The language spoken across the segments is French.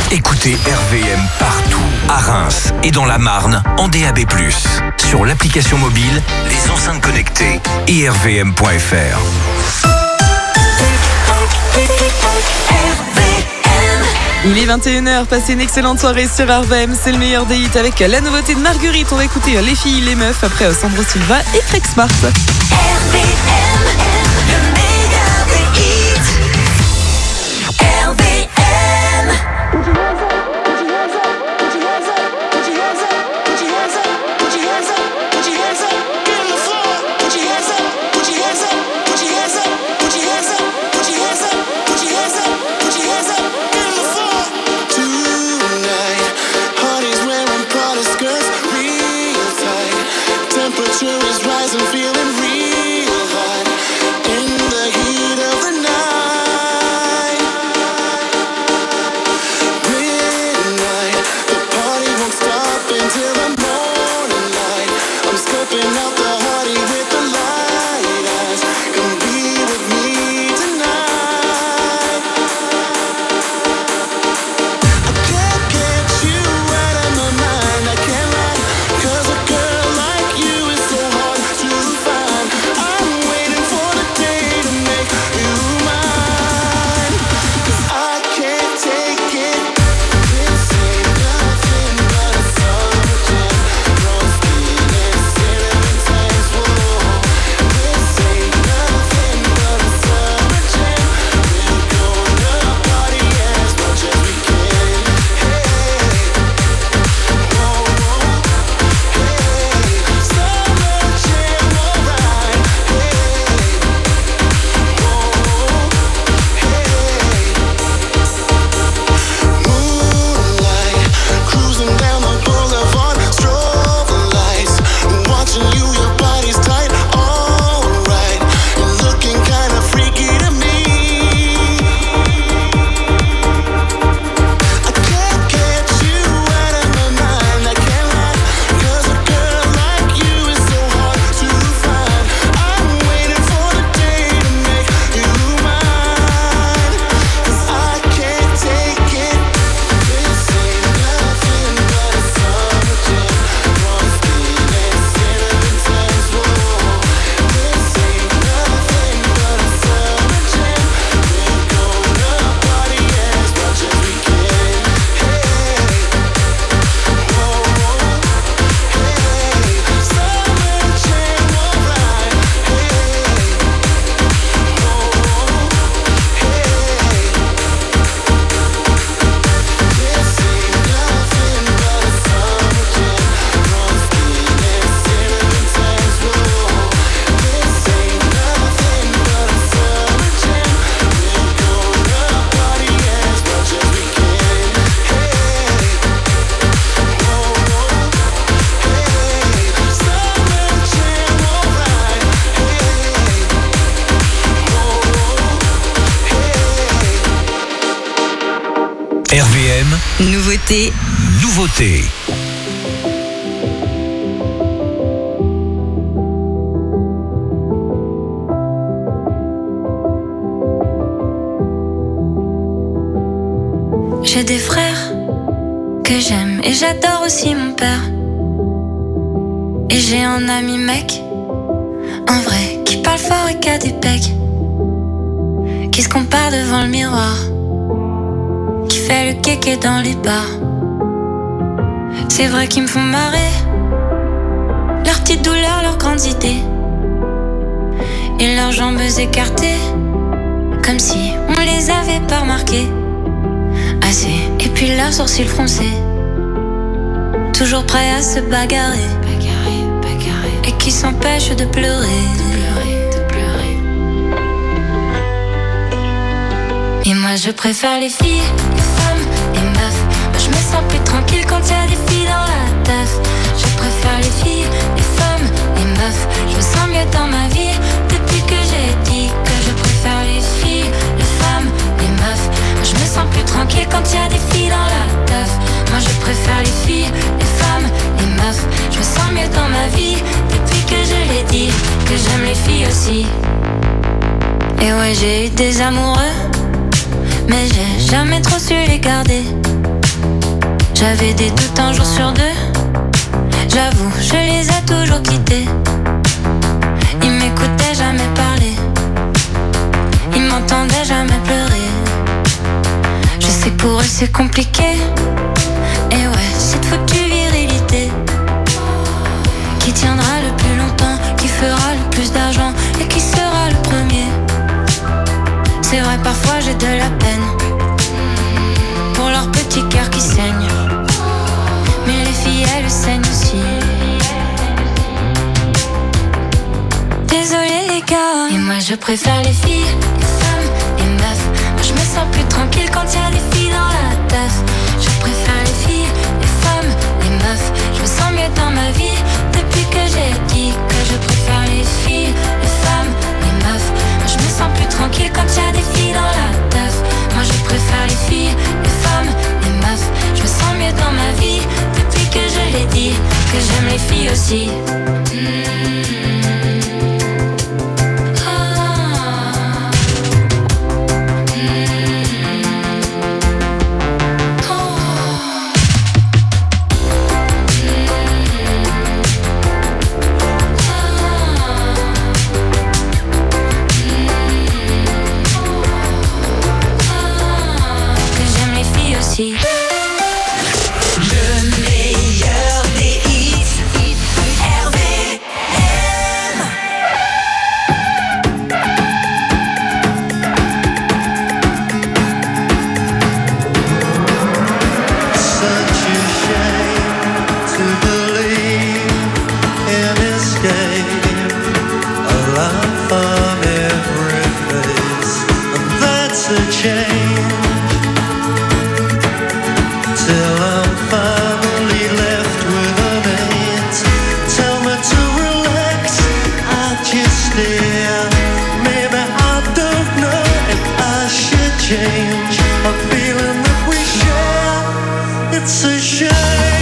Écoutez RVM partout, à Reims et dans la Marne, en DAB+, sur l'application mobile, les enceintes connectées et rvm.fr. Il est 21h, passez une excellente soirée sur RVM, c'est le meilleur des hits avec la nouveauté de Marguerite. On va écouter Les filles, les meufs, après Sandro Silva et Craig Smart. RVM, le meilleur des hits. RVM. Is rising, feeling real hot in the heat of the night. Midnight, the party won't stop until the morning light. I'm scoping out the party with the light eyes. Come be with me tonight. I can't get you out of my mind, I can't lie, 'cause a girl like you is so hard to find. I'm waiting for the day to make you mine, 'cause I can't take it. This ain't nothing but a summer jam. Broski and cinnamon tangs, whoa. This ain't nothing but a summer jam. We're gonna party as much as we can. Hey, whoa, whoa. Hey, summer jam, alright. Hey, whoa, hey. Moonlight, cruising down the boulevard, strobe lights, watching you, your body's tight, alright, looking kinda freaky to me. I can't get you out of my mind, I can't lie, 'cause a girl like you is so hard to find. I'm waiting for the day to make you mine, 'cause I can't take it. This ain't nothing but a summer jam. Broski and cinnamon tangs, whoa. This ain't nothing but a summer jam. We're gonna party as much as we can. Hey, whoa, whoa. Hey, summer jam, alright. Hey, whoa, hey. This ain't nothing but a summer jam. Broski and cinnamon tangs, whoa. This ain't nothing but a summer jam. We're gonna party as much as we can. Hey, whoa, whoa. Hey, summer jam, alright. Hey, whoa, hey. RVM, Nouveauté. nouveauté. J'ai des frères que j'aime et j'adore aussi mon père. Et j'ai un ami mec, un vrai, qui parle fort et qui a des pecs, qui se compare devant le miroir, qui fait le kéké dans les bars. C'est vrai qu'ils me font marrer, leurs petites douleurs, leurs grandes idées, et leurs jambes écartées, comme si on les avait pas remarquées assez. Et puis leurs sourcils froncés, toujours prêts à se bagarrer, et qui s'empêchent de pleurer. Et moi je préfère les filles, les femmes, les meufs. Moi je me sens plus tranquille quand y a des filles dans la teuf. Je préfère les filles, les femmes, les meufs. Je me sens mieux dans ma vie depuis que j'ai dit que je préfère les filles, les femmes, les meufs. Moi je me sens plus tranquille quand y a des filles dans la teuf. Moi je préfère les filles, les femmes, les meufs. Je me sens mieux dans ma vie depuis que je l'ai dit que j'aime les filles aussi. Et ouais, j'ai eu des amoureux, mais j'ai jamais trop su les garder. J'avais des doutes un jour sur deux. J'avoue, je les ai toujours quittés. Ils m'écoutaient jamais parler. Ils m'entendaient jamais pleurer. Je sais que pour eux c'est compliqué. Et ouais, cette foutue virilité qui tiendra le plus longtemps, qui fera le plus d'argent et qui sera le premier. C'est vrai, parfois j'ai de la peine pour leur petit cœur qui saigne. Mais les filles, elles saignent aussi. Désolé les gars. Et moi je préfère les filles, les femmes, les meufs. Moi je me sens plus tranquille quand y a des filles dans la teuf. Je préfère les filles, les femmes, les meufs. Je me sens mieux dans ma vie depuis que j'ai dit que je préfère les filles, les femmes, les meufs. Moi je me sens plus tranquille quand y a des filles dans la teuf. Moi je préfère les filles, les femmes, les meufs. Je me sens mieux dans ma vie depuis que je l'ai dit que j'aime les filles aussi. Le meilleur des hits, RVM. Such a shame to believe in escape, a laugh on every face, and that's a change. Till I'm finally left with an eight. Tell me to relax, I just stare. Maybe I don't know if I should change a feeling that we share. It's a shame.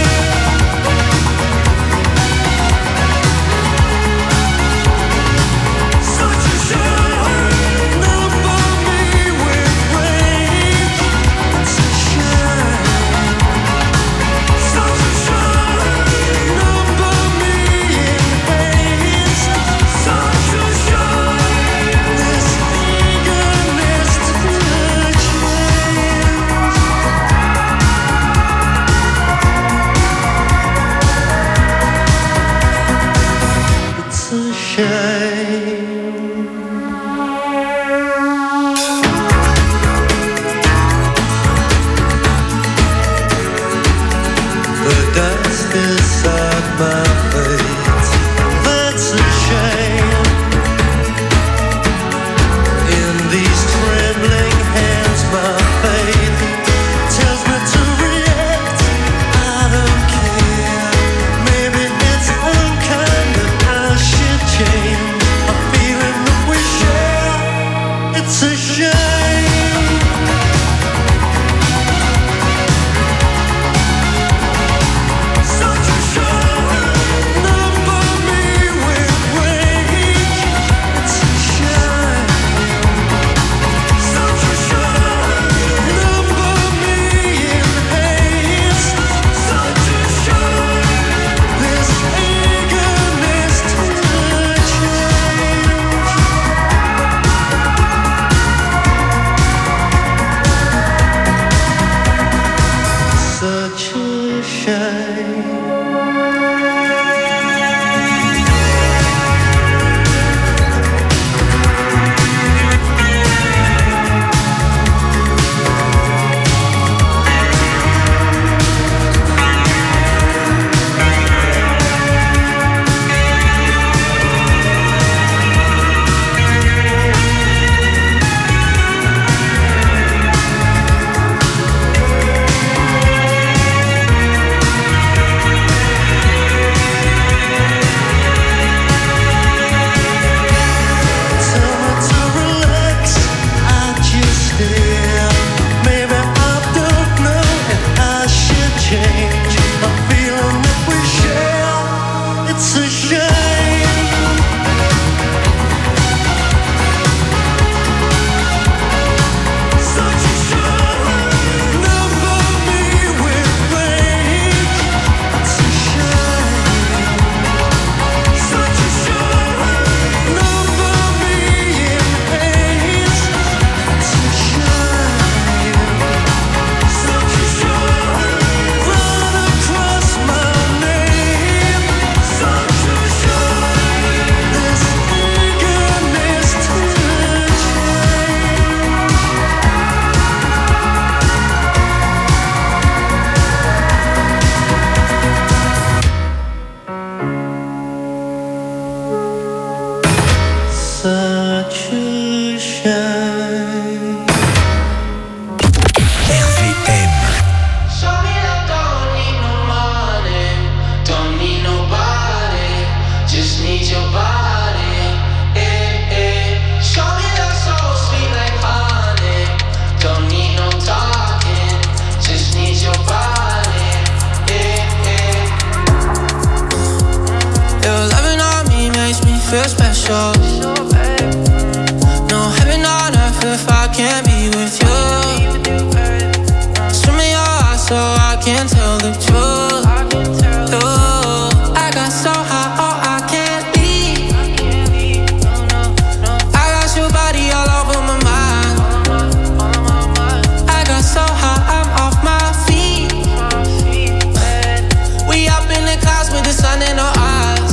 Such a shame. Not for me with rage. It's a shame. Such a shame. Not for me in haste. Such a shame. This eagerness to change. It's a shame. The dust inside my face, that's a shame. In these trembling hands, my faith tells me to react. I don't care. Maybe it's unkind that I should change. feel special. No heaven on earth if I can't be with you. Swim in your eyes so I can tell the truth. Ooh, I got so high, oh I can't leave. I got your body all over my mind. I got so high, I'm off my feet. We up in the clouds with the sun in our eyes.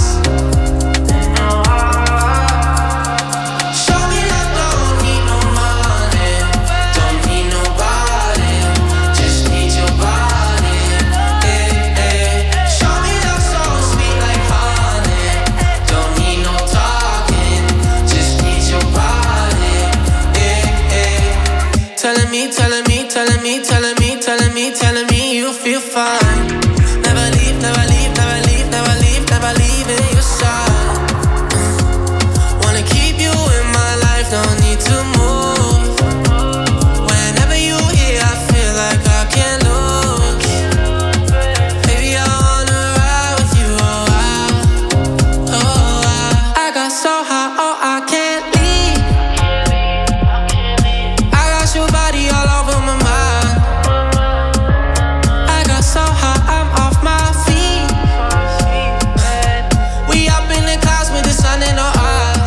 Show me love, don't need no money, don't need nobody, just need your body. Eh, eh. Show me love so sweet like honey, don't need no talking, just need your body. Eh, eh. Telling me, telling me, telling me, telling me, telling me, telling me you feel fine. Never leave, never leave, never leave, never leave, never leave in your side. Wanna keep you in my life, don't need to move. Whenever you here, I feel like I can't lose. Baby, I wanna ride with you, oh I got so high, oh I can't leave. I got your body all over my mind. I got so high, I'm off my feet. We up in the clouds with the sun in our eyes.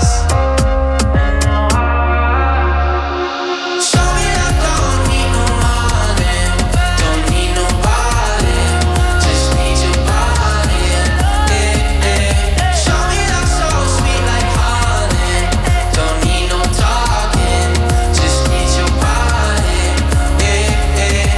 Show me love, don't need no money, don't need nobody, just need your body. Eh, eh. Show me love so sweet like honey, don't need no talking, just need your body. Eh, eh.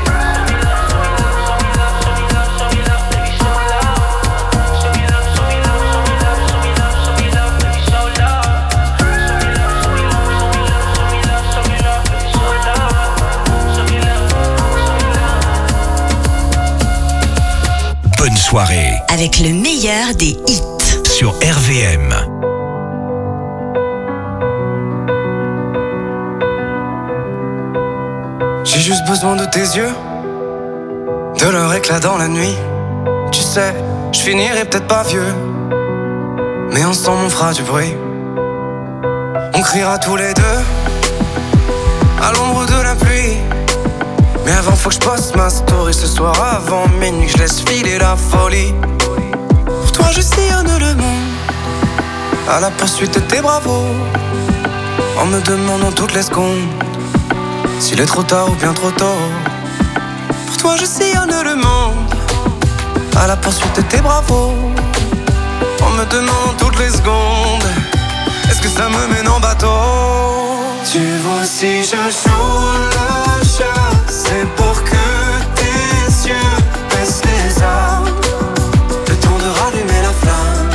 Bonne soirée Avec le meilleur des hits. sur RVM. J'ai juste besoin de tes yeux, de leur éclat dans la nuit. Tu sais, je finirai peut-être pas vieux, mais ensemble on fera du bruit. On criera tous les deux à l'ombre de la pluie. Mais avant faut que je poste ma story ce soir avant minuit, que je laisse filer la folie. Pour toi je sillonne le monde à la poursuite de tes bravos, en me demandant toutes les secondes s'il est trop tard ou bien trop tôt. Pour toi je sillonne le monde à la poursuite de tes bravos, en me demandant toutes les secondes est-ce que ça me mène en bateau. Tu vois si je joue le jeu, c'est pour que tes yeux baissent les armes, le temps de rallumer la flamme.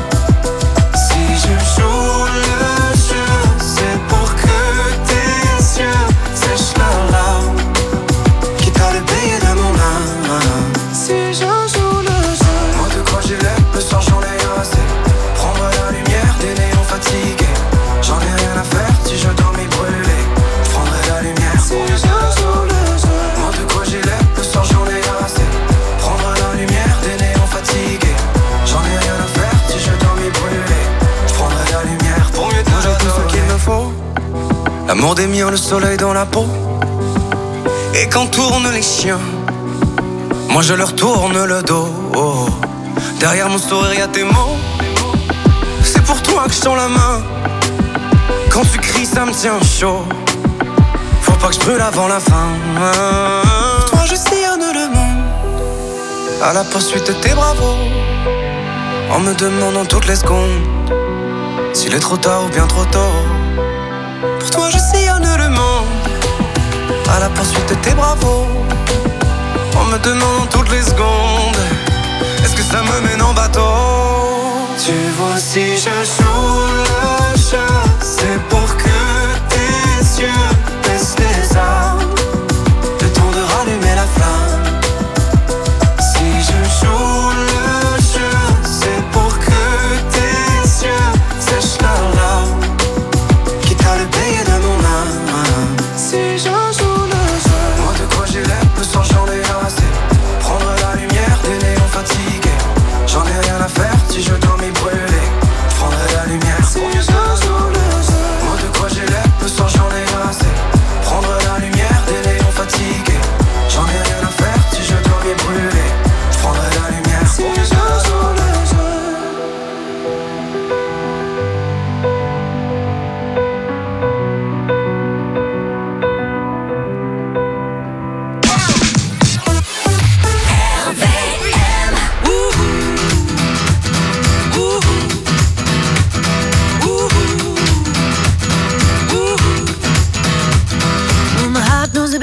Si je joue le jeu, c'est pour que tes yeux sèchent leurs larmes, quitte à le payer de mon âme. Si je joue le jeu, moi de quoi j'ai l'air, le soir j'en ai assez. Prendre la lumière des néons fatigués, j'en ai rien à faire si je dois m'y brûler. Je prendrai la lumière si je joue le jeu. Moi de quoi j'ai l'air, le soir j'en ai assez. Prendre la lumière des néons fatigués, j'en ai rien à faire si je dois m'y brûler. Je prendrai la lumière pour mieux t'adorer. J'ai tout ce qu'il me faut, l'amour des miens, le soleil dans la peau. Et quand tournent les chiens, moi je leur tourne le dos. Derrière mon sourire y'a tes mots, c'est pour toi que je tends la main. Quand tu cries ça me tient chaud, faut pas que je brûle avant la fin. Pour toi je sillonne le monde à la poursuite de tes bravos, en me demandant toutes les secondes s'il est trop tard ou bien trop tôt. Pour toi je sillonne le monde à la poursuite de tes bravos, en me demandant toutes les secondes est-ce que ça me mène en bateau. Tu vois si je joue le jeu, c'est pour que tes yeux baissent les armes, le temps de rallumer la flamme. Si je joue le jeu, c'est pour que tes yeux sèchent leurs larmes, quitte à le payer de mon âme. Si je joue le jeu, moi de quoi j'ai l'air, le soir j'en ai assez. Prendre la lumière des néons fatigués, j'en ai rien à faire si je dois m'y brûler. Je prendrai la lumière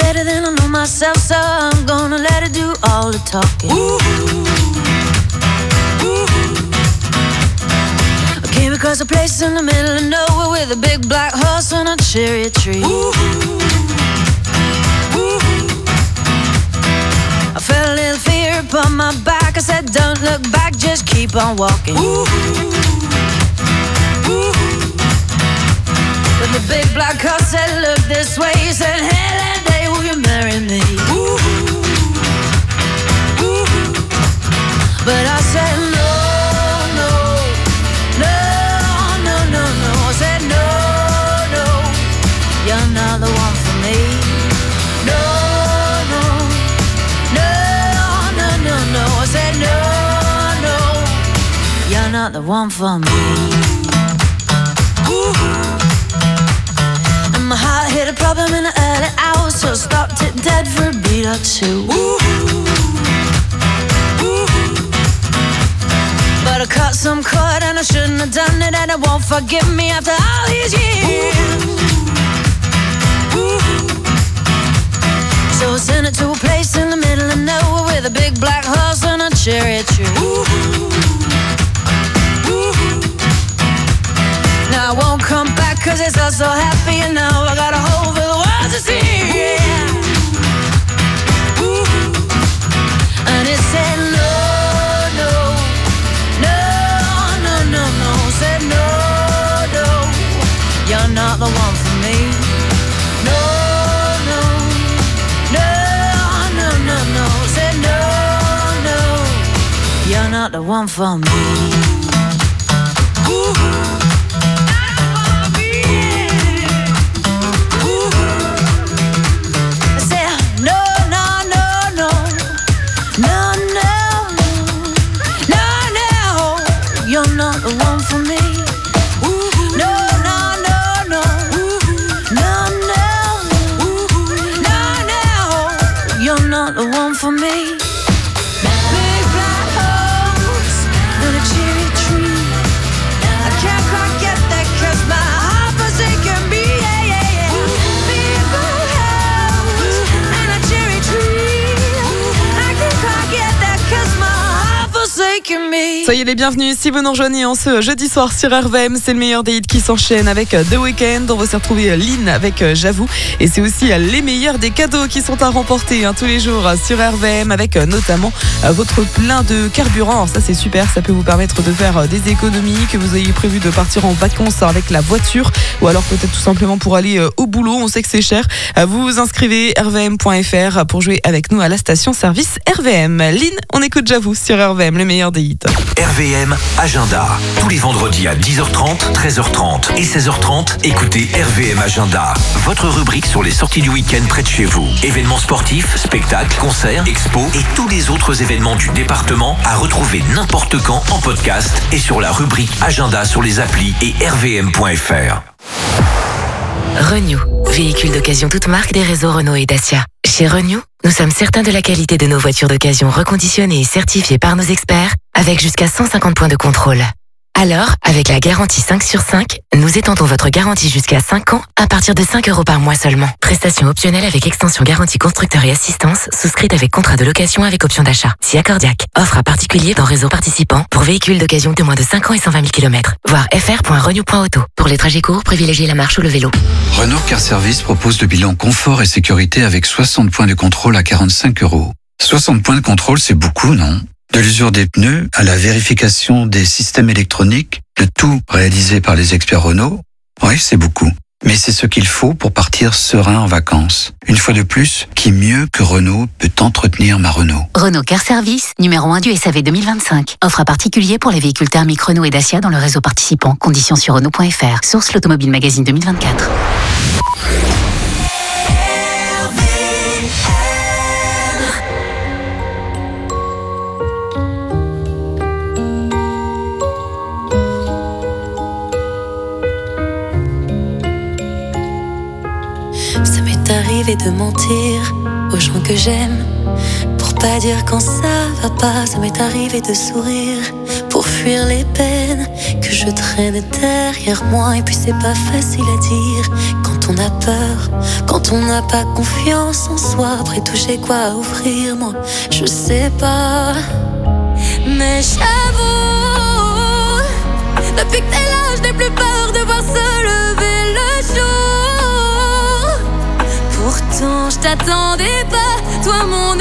better than I know myself, so I'm gonna let her do all the talking. I came across a place in the middle of nowhere with a big black horse and a cherry tree. I felt a little fear upon my back. I said, don't look back, just keep on walking. But the big black horse said, look this way. He said, hey, that day will you marry me? But I said, no, no, no, no, no, no. I said, no, no, you're not the one for me. No, no, no, no, no, no. I said, no, no, you're not the one for me. My heart hit a problem in the early hours, so I stopped it dead for a beat or two. But I cut some cord and I shouldn't have done it, and it won't forgive me after all these years. So I sent it to a place in the middle of nowhere with a big black horse and a cherry tree. Now I won't come back cause it's all so happy, and now I got a hole for the world to see. And it said no, no, no, no, no, no. Said no, no, you're not the one for me. No, no, no, no, no, no. Said no, no, you're not the one for me. For me, big black horse and a cherry tree. I can't quite get that 'cause my heart forsaken me. Yeah, yeah, yeah. Big black horse and a cherry tree. I can't quite get that 'cause my heart forsaken me. Soyez les bienvenus si vous nous rejoignez en ce jeudi soir sur RVM. C'est le meilleur des hits qui s'enchaîne avec The Weeknd. On va se retrouver Lynn avec J'avoue. Et c'est aussi les meilleurs des cadeaux qui sont à remporter tous les jours sur RVM, avec notamment votre plein de carburant. Alors ça c'est super, ça peut vous permettre de faire des économies, que vous ayez prévu de partir en vacances avec la voiture, ou alors peut-être tout simplement pour aller au boulot. On sait que c'est cher. Vous vous inscrivez rvm.fr pour jouer avec nous à la station service RVM. Lynn, on écoute J'avoue sur RVM, le meilleur des hits. RVM Agenda. Tous les vendredis à 10h30, 13h30 et 16h30, écoutez RVM Agenda. Votre rubrique sur les sorties du week-end près de chez vous. Événements sportifs, spectacles, concerts, expos et tous les autres événements du département à retrouver n'importe quand en podcast et sur la rubrique Agenda sur les applis et rvm.fr. Renew, véhicule d'occasion toute marque des réseaux Renault et Dacia. Chez Renew, nous sommes certains de la qualité de nos voitures d'occasion reconditionnées et certifiées par nos experts, avec jusqu'à 150 points de contrôle. Alors, avec la garantie 5 sur 5, nous étendons votre garantie jusqu'à 5 ans à partir de 5 € par mois seulement. Prestation optionnelle avec extension garantie constructeur et assistance, souscrite avec contrat de location avec option d'achat. Si accordiaque. Offre à particulier dans réseau participant pour véhicules d'occasion de moins de 5 ans et 120 000 km. Voir fr.renew.auto. Pour les trajets courts, privilégiez la marche ou le vélo. Renault Car Service propose le bilan confort et sécurité avec 60 points de contrôle à 45 €. 60 points de contrôle, c'est beaucoup, non ? De l'usure des pneus à la vérification des systèmes électroniques, le tout réalisé par les experts Renault. Oui, c'est beaucoup. Mais c'est ce qu'il faut pour partir serein en vacances. Une fois de plus, qui mieux que Renault peut entretenir ma Renault ? Renault Car Service, numéro 1 du SAV 2025. Offre à particulier pour les véhicules thermiques Renault et Dacia dans le réseau participant. Conditions sur Renault.fr. Source l'Automobile Magazine 2024. Ça m'est arrivé de mentir aux gens que j'aime pour pas dire quand ça va pas, ça m'est arrivé de sourire pour fuir les peines que je traîne derrière moi. Et puis c'est pas facile à dire quand on a peur, quand on n'a pas confiance en soi. Après tout j'ai quoi à offrir, moi je sais pas. Mais j'avoue, depuis que t'es là je n'ai plus peur de voir se lever le jour. Pourtant je t'attendais pas, toi mon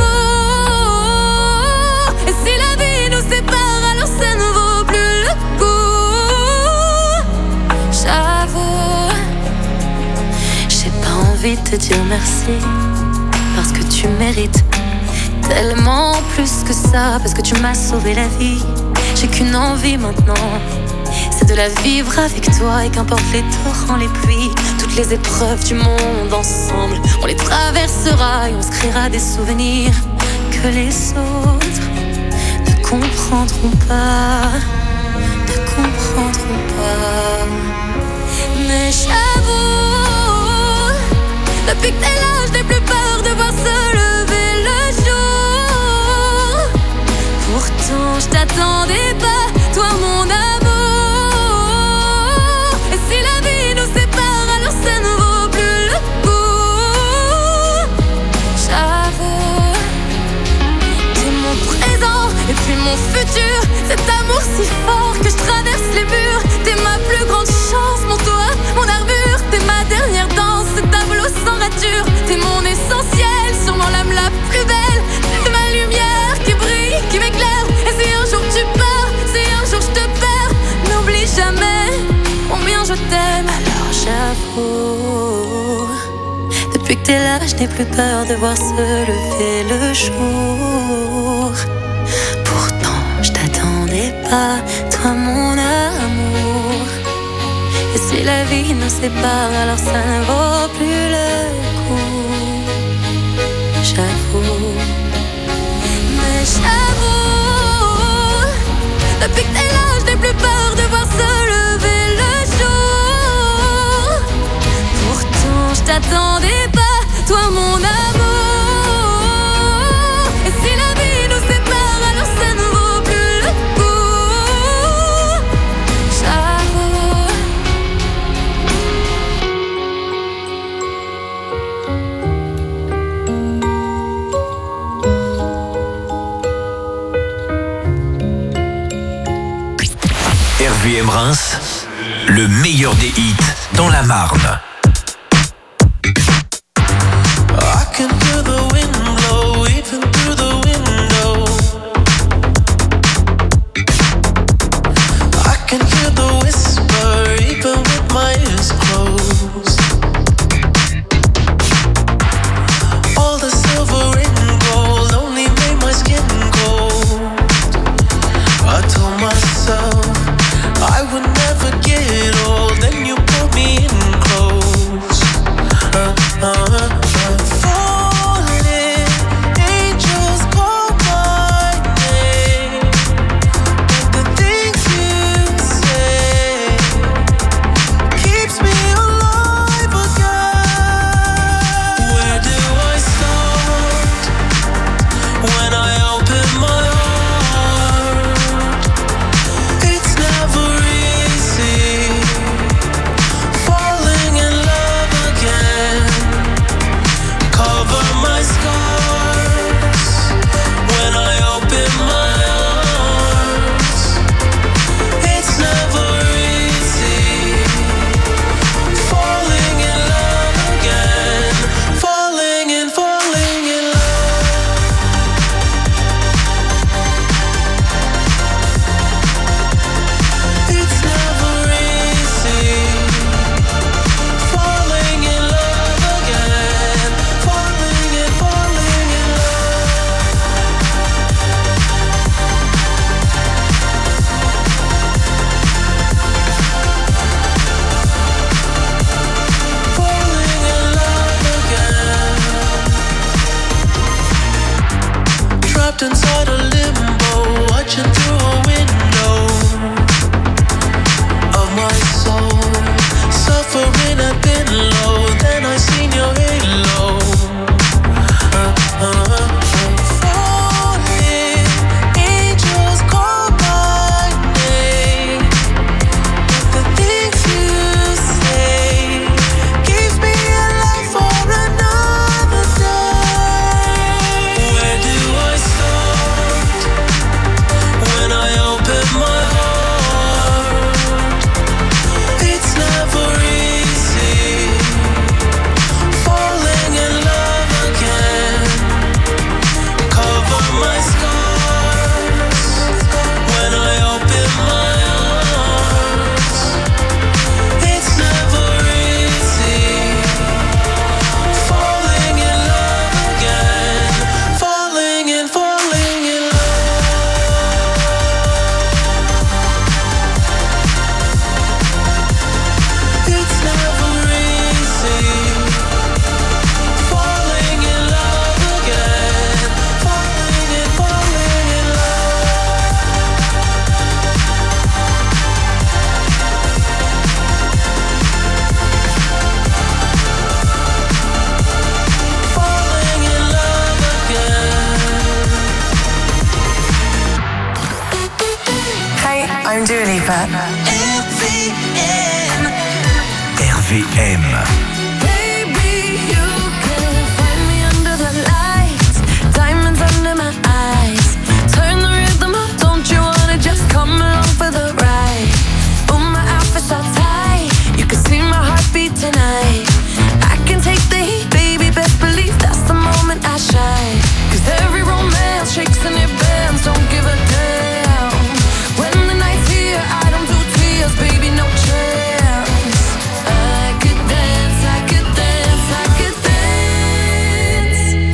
amour. Et si la vie nous sépare, alors ça ne vaut plus le coup. J'avoue, j'ai pas envie de te dire merci, parce que tu mérites tellement plus que ça, parce que tu m'as sauvé la vie. J'ai qu'une envie maintenant, c'est de la vivre avec toi. Et qu'importe les torrents, les pluies, toutes les épreuves du monde ensemble, on les traversera et on se créera des souvenirs que les autres ne comprendront pas, ne comprendront pas. Mais j'avoue, depuis que t'es là je n'ai plus peur de voir se lever le jour. Pourtant je t'attendais pas, toi mon amour. Et si la vie nous sépare, alors ça ne vaut plus le coup. J'avoue, t'es mon présent et puis mon futur. Cet amour si fort que je traverse les murs. T'es ma plus grande chance, mon toit, mon armure. T'es ma dernière danse, ce tableau sans rature. T'es mon essentiel, sûrement l'âme la plus belle. T'es ma lumière qui brille, qui m'éclaire. Et si un jour tu pars, si un jour je te perds, n'oublie jamais combien je t'aime. Alors j'avoue, depuis que t'es là je n'ai plus peur de voir se lever le jour. Pourtant je t'attendais pas, toi mon amour. Et si la vie nous sépare, alors ça ne vaut plus le coup. J'avoue, mais j'avoue, depuis que t'es là je n'ai plus peur de voir se lever le jour. Pourtant je t'attendais pas, toi mon amour. Et si la vie nous sépare, alors ça ne vaut plus le coup. J'avoue. RVM Reims, le meilleur des hits dans la Marne. I can hear the wind blow even through the window. I can hear the whisper even with my eyes closed. All the silver and gold only made my skin cold. I told myself I would never get old, then you pulled me in close. Falling, angels call my name, but the things you say keeps me alive again. Where do I start when I open my heart? It's never easy falling in love again. Cover my scars when I open my arms. It's never easy falling in love again. Falling in love. It's never easy falling in love again. Falling in love. Falling in love again. Trapped inside a limbo, watching through a window of my soul, suffering I've been low. Then I seen your halo. Falling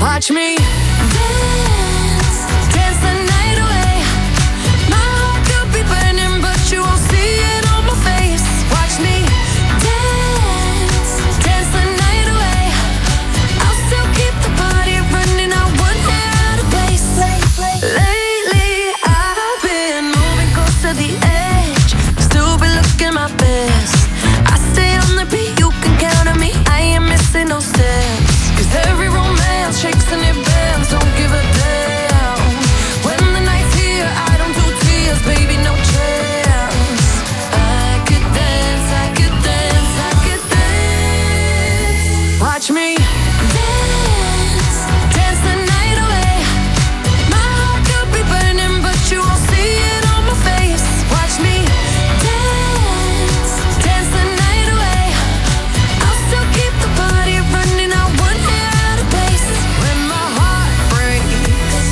Watch me dance, dance the night away. My heart could be burning, but you won't see it on my face. Watch me dance, dance the night away. I'll still keep the party running, I won't get out of place. Lately, I've been moving close to the edge, still be looking my best. I stay on the beat, you can count on me, I ain't missing no steps. Cause every romance shakes and it bends, don't give a damn. When the night's here, I don't do tears, baby, no chance. I could dance, I could dance, I could dance. Watch me dance, dance the night away. My heart could be burning, but you won't see it on my face. Watch me dance, dance the night away. I'll still keep the party running, I won't get out of place. When my heart breaks,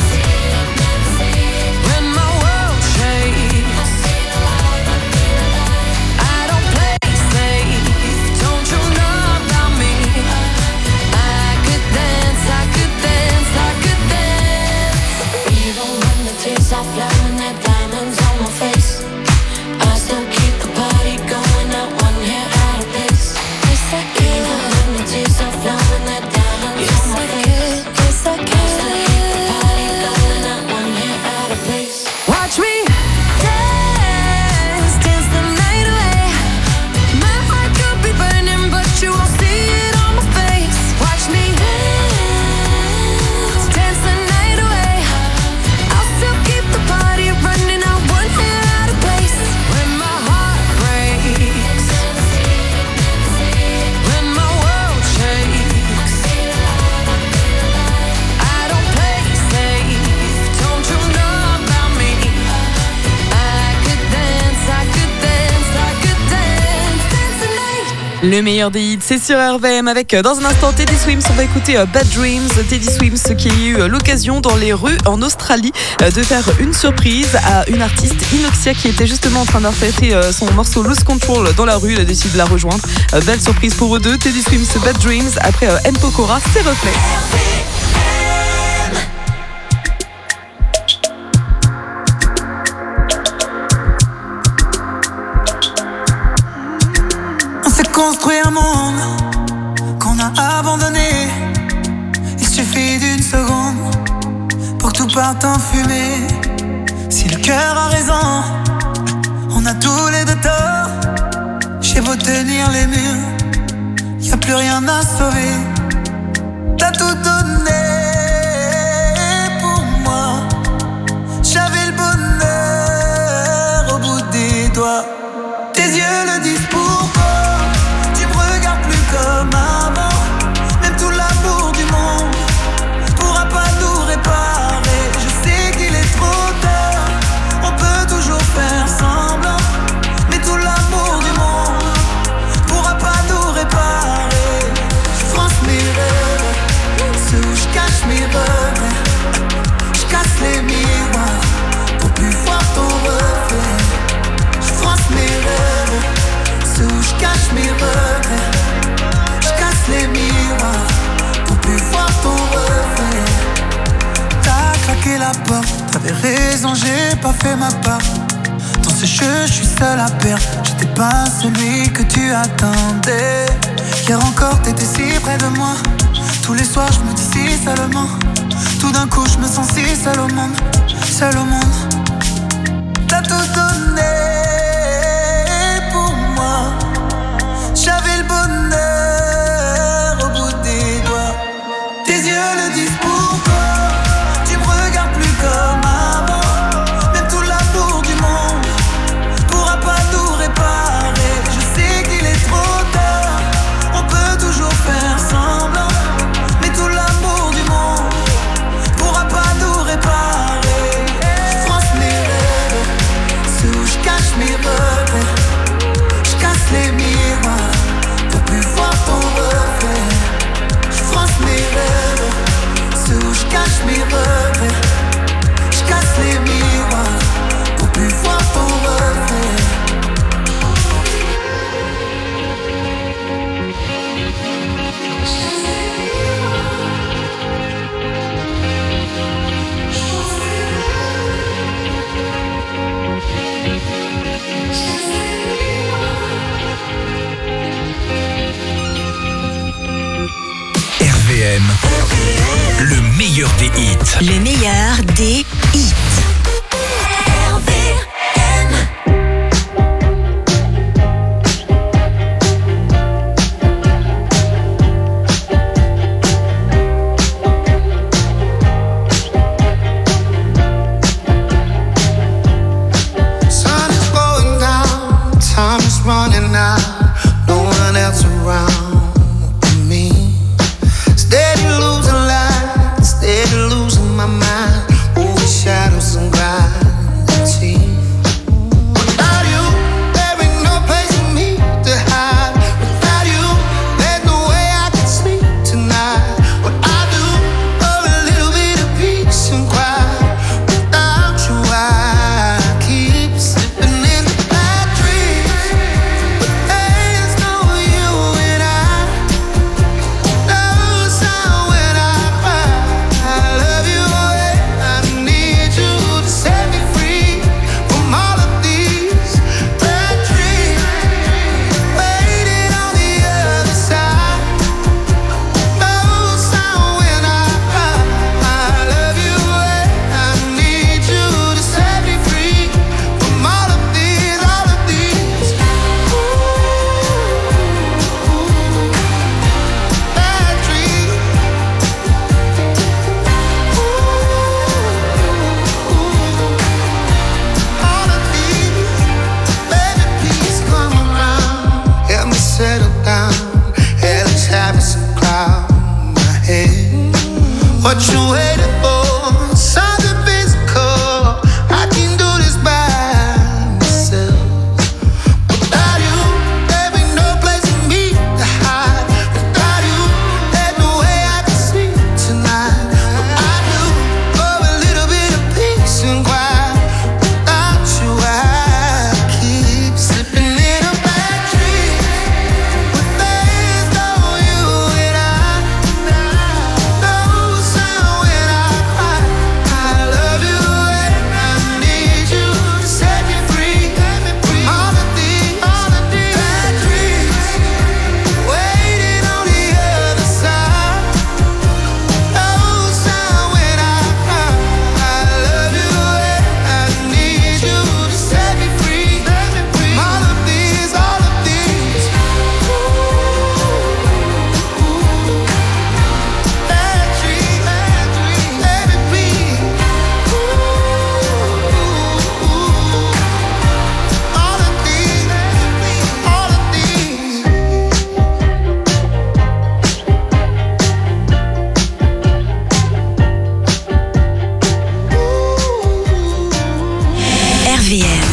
when my world shakes, I don't play safe, don't you know about me? I could dance, I could dance, I could dance. Even when the tears are flowing, that diamonds on my face, I still keep the party going, not one hair out of place. Yes, I can. Even when the tears are flowing, that diamonds on my face, yes, I can. I still keep the party going, not one hair out of place. Watch me dance, dance the night away. My heart could be burning, but you won't see it on my face. Watch me dance, dance the night away. I'll still keep the party running, I won't get out of place. When my heart breaks, when my world shakes, I don't play safe, don't you know about me? I could dance, I could dance, I could dance, dance the night. Le meilleur des hits, c'est sur RVM avec dans un instant Teddy Swims. On va écouter Bad Dreams. Teddy Swims qui a eu l'occasion dans les rues en Australie de faire une surprise à une artiste, Inoxia, qui était justement en train d'interpréter son morceau Lose Control dans la rue. Il a décidé de la rejoindre. Belle surprise pour eux deux. Teddy Swims, Bad Dreams. Après M. Pokora, c'est reflet. On s'est construit un monde qu'on a abandonné. Il suffit d'une seconde pour que tout parte en fumée. Si le cœur a raison, on a tous les deux tort. J'ai beau tenir les murs, y a plus rien à sauver. T'as tout donné pour moi. J'avais le bonheur au bout des doigts. Tes yeux le disent pourquoi. Tu me regardes plus comme avant. Même tout l'amour du monde pourra pas nous réparer. Je sais qu'il est trop tard, on peut toujours faire semblant. Mais tout l'amour du monde pourra pas nous réparer. Je France mes rêves, ceux où je cache mes regrets. Je casse les miroirs pour plus voir ton reflet. Je France mes rêves, ceux où je cache mes regrets. Je casse les miroirs pour plus voir ton reflet. T'as claqué la porte, t'avais raison, j'ai pas fait ma part. Dans ce jeu, je suis seul à perdre. J'étais pas celui que tu attendais. Hier encore, t'étais si près de moi. Tous les soirs, je me dis si seulement. Tout d'un coup, je me sens si seul au monde. Seul au monde. T'as tout donné pour moi. J'avais le bonheur au bout des doigts. Tes yeux le disent pourquoi. Tu me regardes plus comme avant. Même tout l'amour du monde pourra pas nous réparer. Je sais qu'il est trop tard, on peut toujours faire semblant. Mais tout l'amour du monde pourra pas nous réparer. Je France mes rêves, ceux où je cache mes regrets. Je casse les miroirs pour plus voir ton reflet. Je France mes rêves, ceux où je cache meilleur des hits. Le meilleur des hits. Sun is going down, time is running out. No one else around but me. Steady losing light, steady losing my mind. Over shadows and gravity. Without you, there ain't no place for me to hide. Without you, there's no way I can sleep tonight. What I do for a little bit of peace and quiet. Without you, I keep slipping into bad dreams. But there's no you and I. No sound when I cry. I love you and I need you to set me free from all of these bad dreams. Waiting on the other side. No sound when I cry. I love you and I need you to set me free from all of these bad dreams. All of these, baby, please come around. Help me settle down. Hell is having some cloud in my head. What you waiting for? Something physical. I can do this by myself. Without you, there ain't no place for me to hide. Without you, there's no way I can sleep tonight. What I do for a little bit of peace and quiet. Without you, I keep slipping in a bad dream. But there's no you and I. No sound when I cry. I love you and I need you to set me free. All of these bad dreams. Waiting on the other side. No sound when I cry. I love you and I need you to set me free. All of these bad dreams. Baby, please. All of these, all of these. RVM.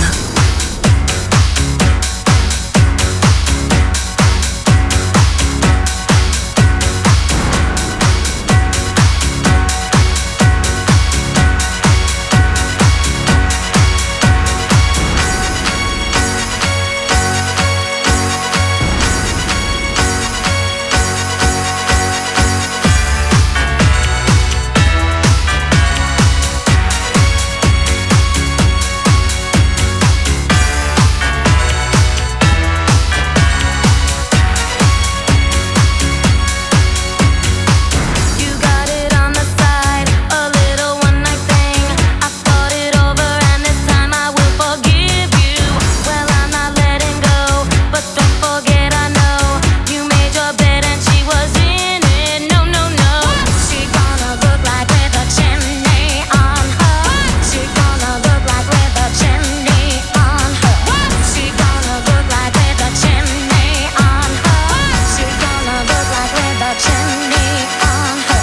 You got it on the side, a little one night thing. I thought it over and this time I will forgive you. Well, I'm not letting go, but don't forget I know you made your bed and she was in it. No, no, no. She gonna look like with a chimney on her. She gonna look like with a chimney on her. She gonna look like with a chimney on her. She gonna look like with a chimney on her.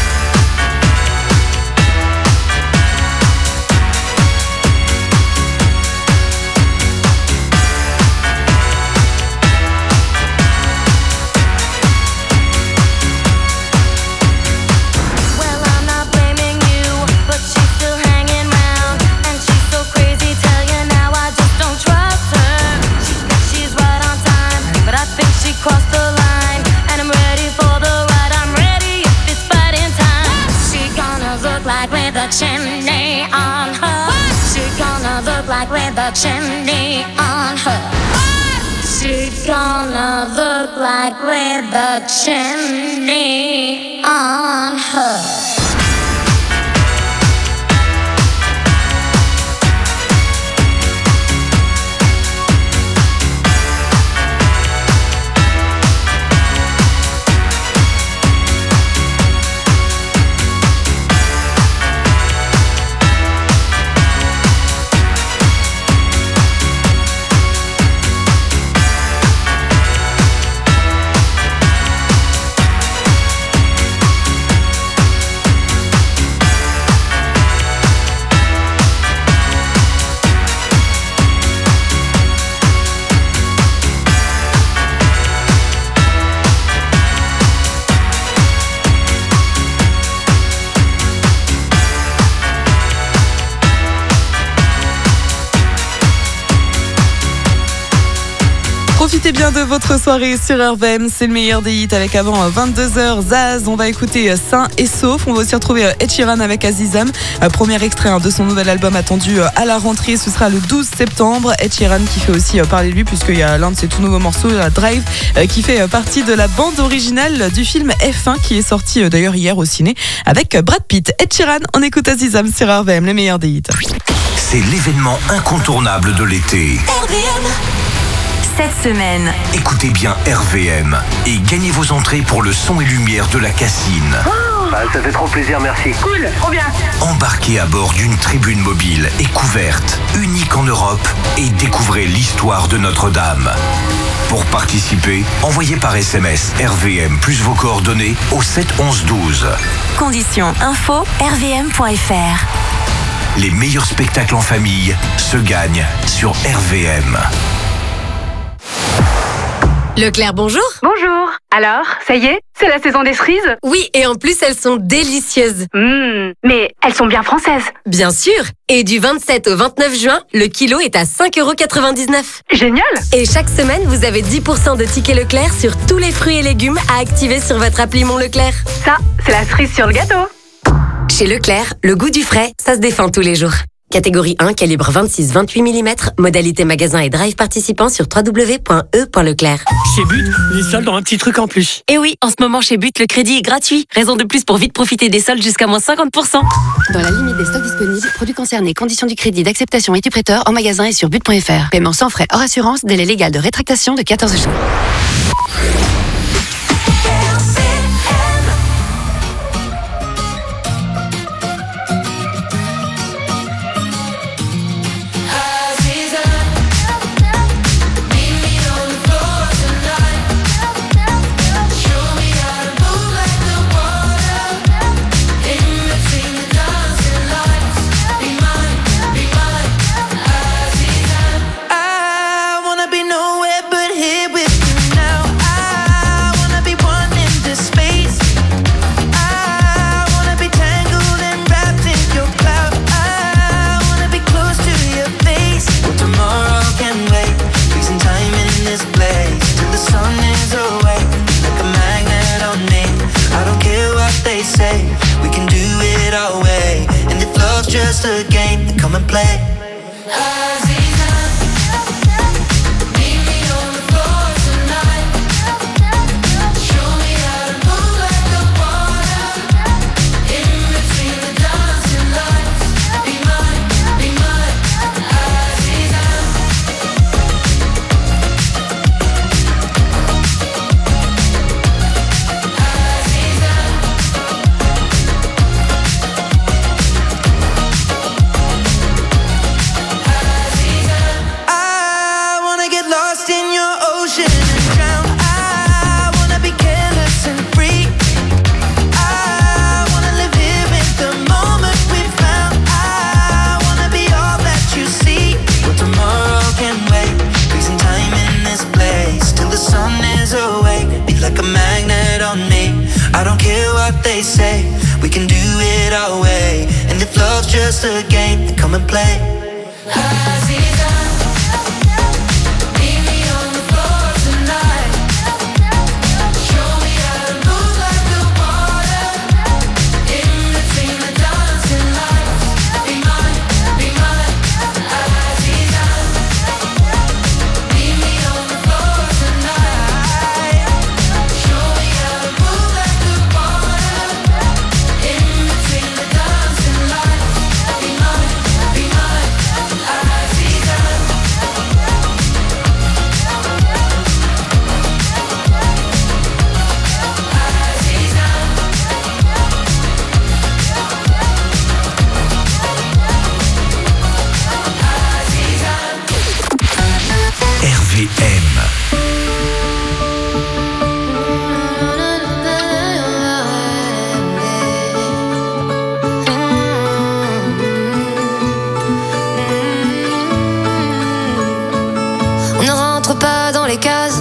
Well, I'm not blaming you, but she's still hanging round, and she's so crazy. Tell you now, I just don't trust her. She thinks she's right on time, but I think she crossed the line, and I'm ready for the ride. I'm ready if it's fighting time. She gonna look like with a chimney on her. She gonna look like with a chimney on her. She gonna look like with a chimney on her. bien de votre soirée sur RVM. C'est le meilleur des hits avec avant 22h Zaz. On va écouter Sain et Sauf. On va aussi retrouver Ed Sheeran avec Azizam. Premier extrait de son nouvel album attendu à la rentrée. Ce sera le 12 septembre. Ed Sheeran qui fait aussi parler de lui puisqu'il y a l'un de ses tout nouveaux morceaux, Drive, qui fait partie de la bande originale du film F1 qui est sorti d'ailleurs hier au ciné avec Brad Pitt. Ed Sheeran, on écoute Azizam sur RVM, les meilleurs des hits. C'est l'événement incontournable de l'été. Cette semaine, Écoutez bien RVM et gagnez vos entrées pour le son et lumière de la Cassine. Ça fait trop plaisir, merci. Cool, trop bien. Embarquez à bord d'une tribune mobile et couverte, unique en Europe, et découvrez l'histoire de Notre-Dame. Pour participer, envoyez par SMS RVM plus vos coordonnées au 7 11 12. conditions info rvm.fr. Les meilleurs spectacles en famille se gagnent sur RVM. Leclerc, bonjour. Bonjour. Alors, ça y est, c'est la saison des cerises? Oui, et en plus, elles sont délicieuses. Mais elles sont bien françaises. Bien sûr. Et du 27 au 29 juin, le kilo est à 5,99 €. Génial. Et chaque semaine, vous avez 10% de tickets Leclerc sur tous les fruits et légumes à activer sur votre appli Mon Leclerc. Ça, c'est la cerise sur le gâteau. Chez Leclerc, le goût du frais, ça se défend tous les jours. Catégorie 1, calibre 26-28 mm, modalité magasin et drive participant sur www.e.leclerc. Chez But, les soldes ont un petit truc en plus. Et oui, en ce moment chez But, le crédit est gratuit. Raison de plus pour vite profiter des soldes jusqu'à moins 50%. Dans la limite des stocks disponibles, produits concernés, conditions du crédit, d'acceptation et du prêteur en magasin et sur but.fr. Paiement sans frais hors assurance, délai légal de rétractation de 14 jours. I wanna be nowhere but here with they say we can do it our way. And if love's just a game, then come and play. On ne rentre pas dans les cases.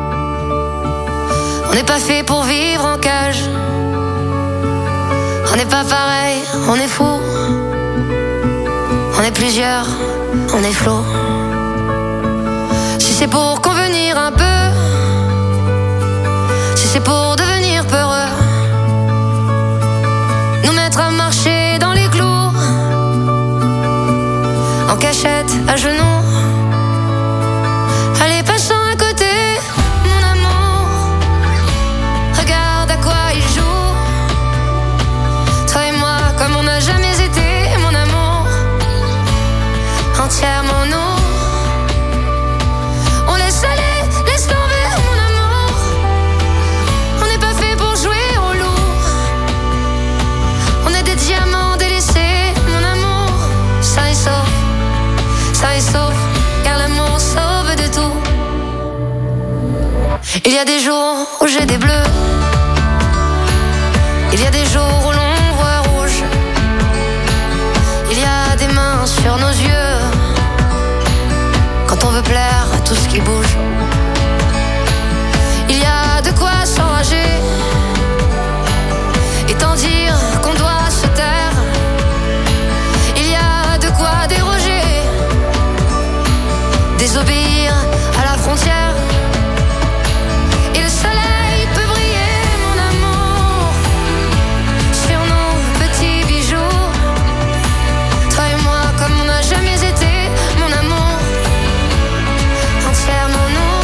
On n'est pas fait pour vivre en cage. On n'est pas pareil, on est fou. On est plusieurs, on est flou. Si c'est pour convenir un peu, nous mettre à marcher dans les clous, en cachette, à genoux. Allez, passant à côté, mon amour, regarde à quoi il joue. Toi et moi, comme on n'a jamais été, mon amour, entièrement nous. On laisse aller, laisse tomber, mon amour. On n'est pas fait pour jouer au loup. On est des diamants délaissés, mon amour. Ça est sauf, car l'amour sauve de tout. Il y a des jours où j'ai des bleus. Il y a des jours où l'on voit rouge. Il y a des mains sur nos yeux quand on veut plaire à tout ce qui bouge. Il y a de quoi s'enrager et tant dire qu'on doit se taire. Il y a de quoi déroger, désobéir à la frontière. Et le soleil peut briller, mon amour, sur nos petits bijoux. Toi et moi, comme on n'a jamais été, mon amour, entièrement nous.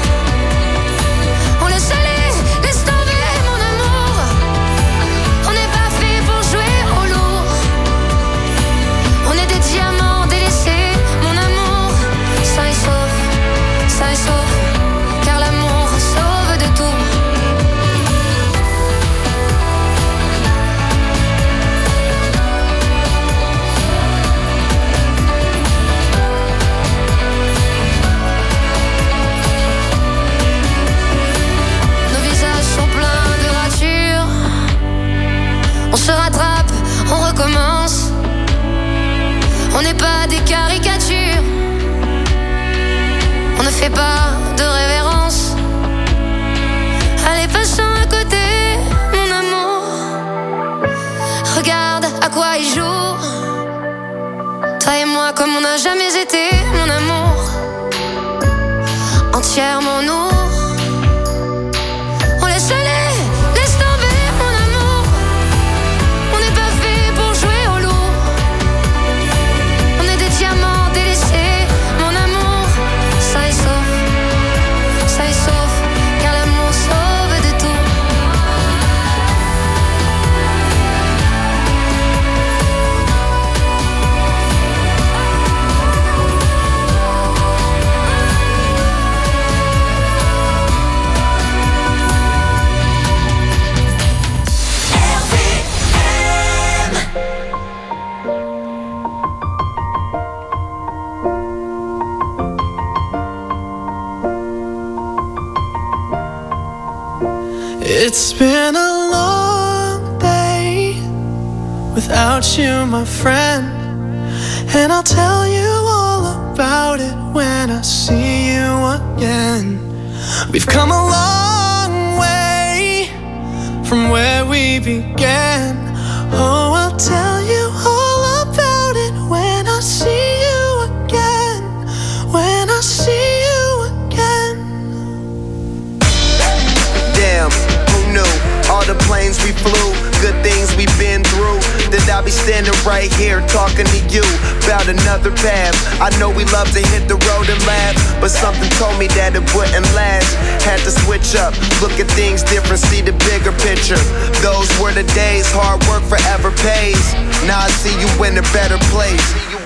On laisse aller, laisse tomber, mon amour. On n'est pas fait pour jouer au lourd. On est des diamants délaissés, mon amour. Ça est sauf, car l'amour sauve de tout. Nos visages sont pleins de ratures. On se rattrape, on recommence. On n'est pas des caricatures. On ne fait pas de révérence. Allez, passons à côté, mon amour. Regarde à quoi il joue. Toi et moi, comme on n'a jamais été, mon amour, entièrement nous. On laisse aller, laisse tomber, mon amour. On n'est pas fait pour jouer au loup. On est des diamants délaissés, mon amour. Ça est sauf, car l'amour sauve de tout. It's been a long day without you, my friend, and I'll tell you all about it when I see you again. We've come a long way from where we began. Oh, I'll tell you all about it when I see you again. When I see you again. Damn, who knew? All the planes we flew, good things we've been through. That I'll be standing right here talking to you about another path. I know we love to hit the road and laugh, but something told me that it wouldn't last. Had to switch up, look at things different, see the bigger picture. Those were the days, hard work forever pays. Now I see you in a better place.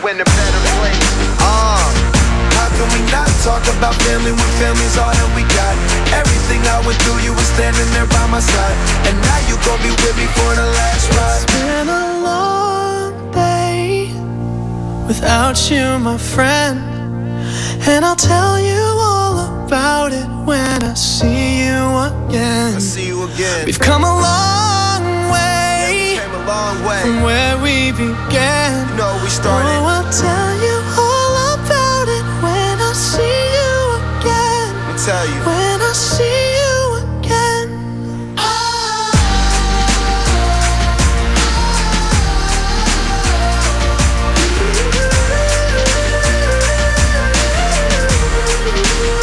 How can we not talk about family when family's all that we got? Everything I went through, you were standing there by my side, and now you gon' be with me for the last ride. It's been a long day without you, my friend, and I'll tell you all about it when I see you again. We've come a long way, from where we began. You know we started. Oh, I'll tell you all about it when I see you again. Let me tell you. When I see you again.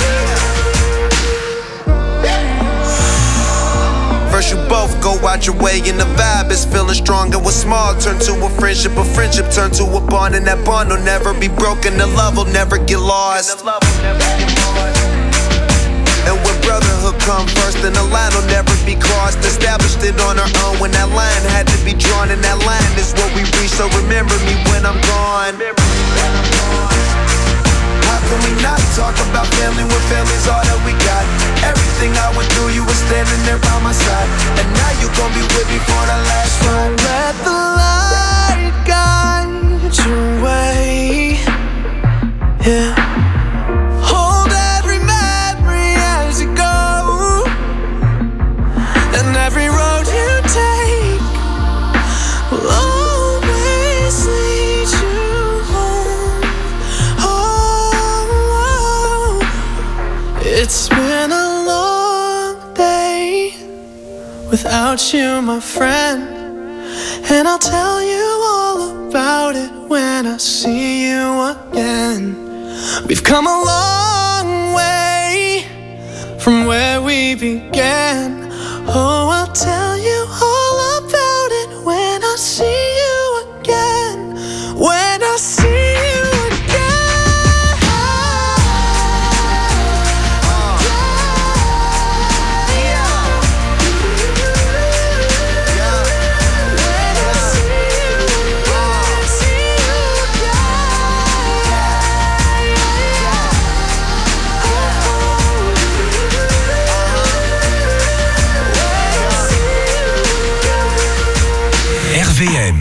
First you both go out your way way, and the vibe is feeling strong. And what's small turn to a friendship turn to a bond, and that bond will never be broken. The love will never get lost. And when brotherhood come first, then the line will never be crossed. Established it on our own when that line had to be drawn, and that line is what we reach. So remember me when I'm gone. How can we not talk about family when family's all that we got? Everything I went through, you were standing there by my side, and now you gon' be with me for the last ride. Let the light guide your way. Yeah. Hold every memory as you go, and every road you take will always lead you home. Oh, it's been a long day without you, my friend, and I'll tell you all about it when I see you again. We've come a long way from where we began. Oh, I'll tell you all about it when I see you again. When I see you RVM.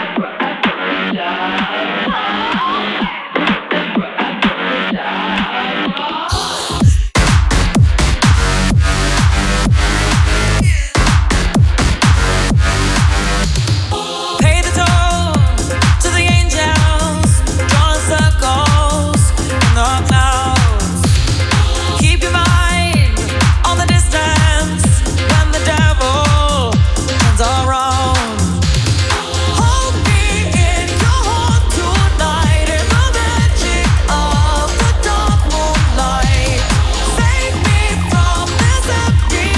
Pay the toll to the angels, drawing circles in the clouds. Keep your mind on the distance when the devil turns around. Hold me in your heart tonight in the magic of the dark moonlight. Save me from this empty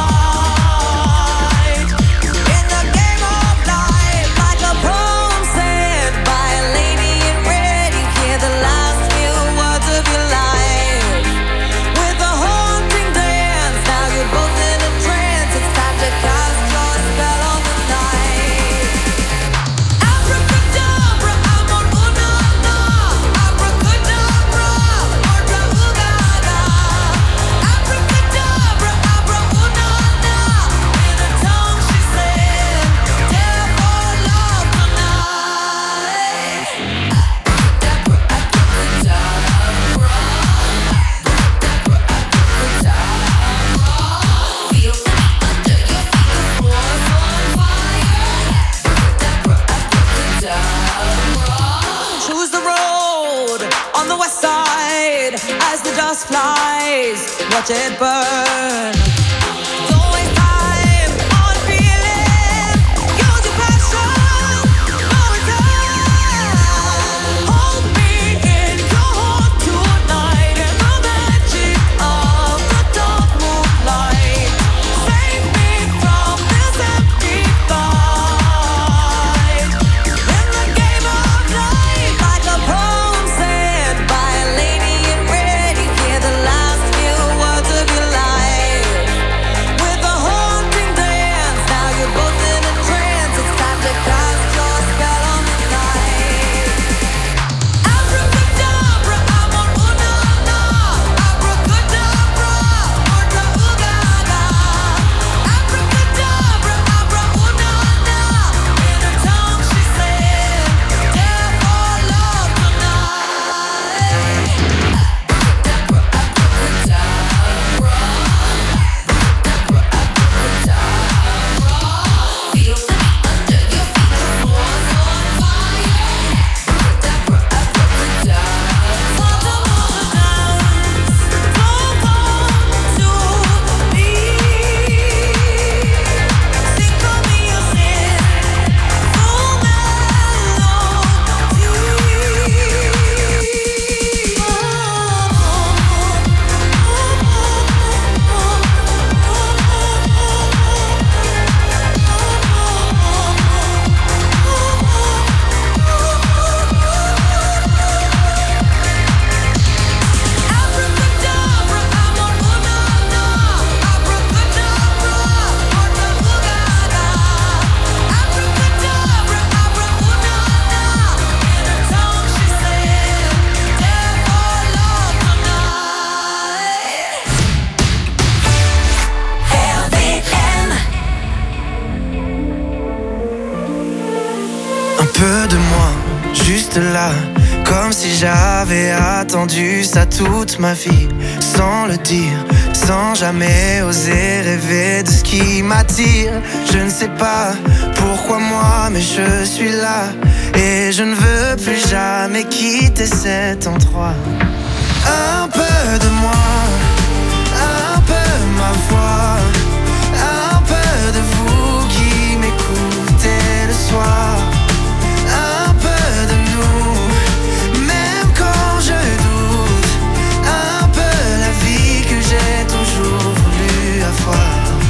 fight. In the game of life, like a poem said by a lady in red, you hear the last few words of your life. With a haunting dance, now you're both in a trance. It's time to cast your spell on the night. Abracadabra, I'm on una-na. Abracadabra, orga ooga-ga. Abracadabra, abra-una-na. In a tongue she said, dare for love tonight. Abracadabra, abracadabra. Feel me under your feet, the floor's on fire. Choose the road on the west side as the dust flies. Watch it burn. Don't waste time on feeling. Use your passion. No return. Hold me in your heart tonight in the magic of the dark moonlight. Save me from this empty fight. In the game of life, like a poem said by a lady in red, you hear the last few words of your life. peu de moi, juste là, comme si j'avais attendu ça toute ma vie, sans le dire, sans jamais oser rêver de ce qui m'attire. Je ne sais pas pourquoi moi, mais je suis là, et je ne veux plus jamais quitter cet endroit. Un peu de moi, un peu ma voix, un peu de vous qui m'écoutez le soir, un peu de nous, même quand je doute, un peu la vie que j'ai toujours voulu avoir.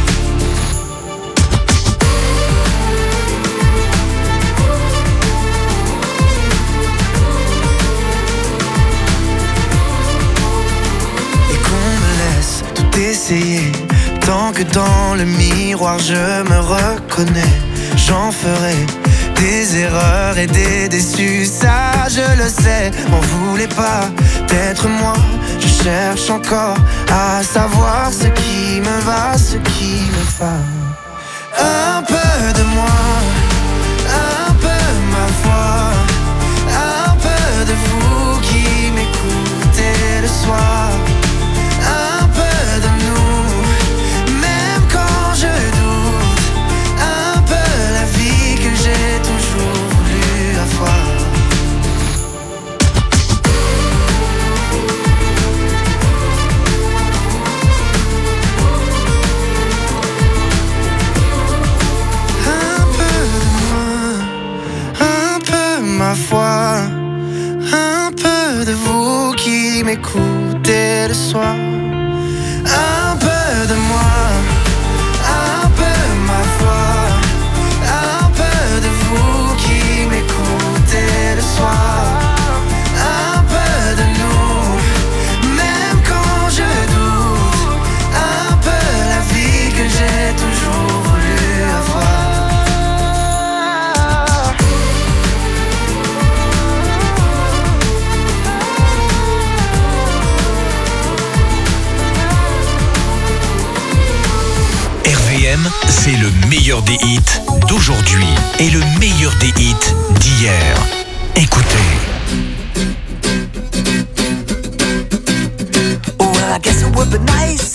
Essayer, tant que dans le miroir je me reconnais, j'en ferai des erreurs et des déçus, ça je le sais. M'en voulez pas d'être moi, je cherche encore à savoir ce qui me va, ce qui me va. Un peu de moi, un peu ma voix, un peu de vous qui m'écoutez le soir, un peu de nous, même quand je doute, un peu la vie que j'ai toujours voulu avoir. Un peu de moi, un peu ma foi, un peu de vous qui m'écoutez le soir. Un peu de moi, un peu ma foi, un peu de vous qui m'écoutez le soir, un peu de nous, même quand je doute, un peu la vie que j'ai toujours voulu avoir. RVM, c'est le meilleur des hits d'aujourd'hui et le meilleur des hits d'hier. Écoutez. Well, I guess it would be nice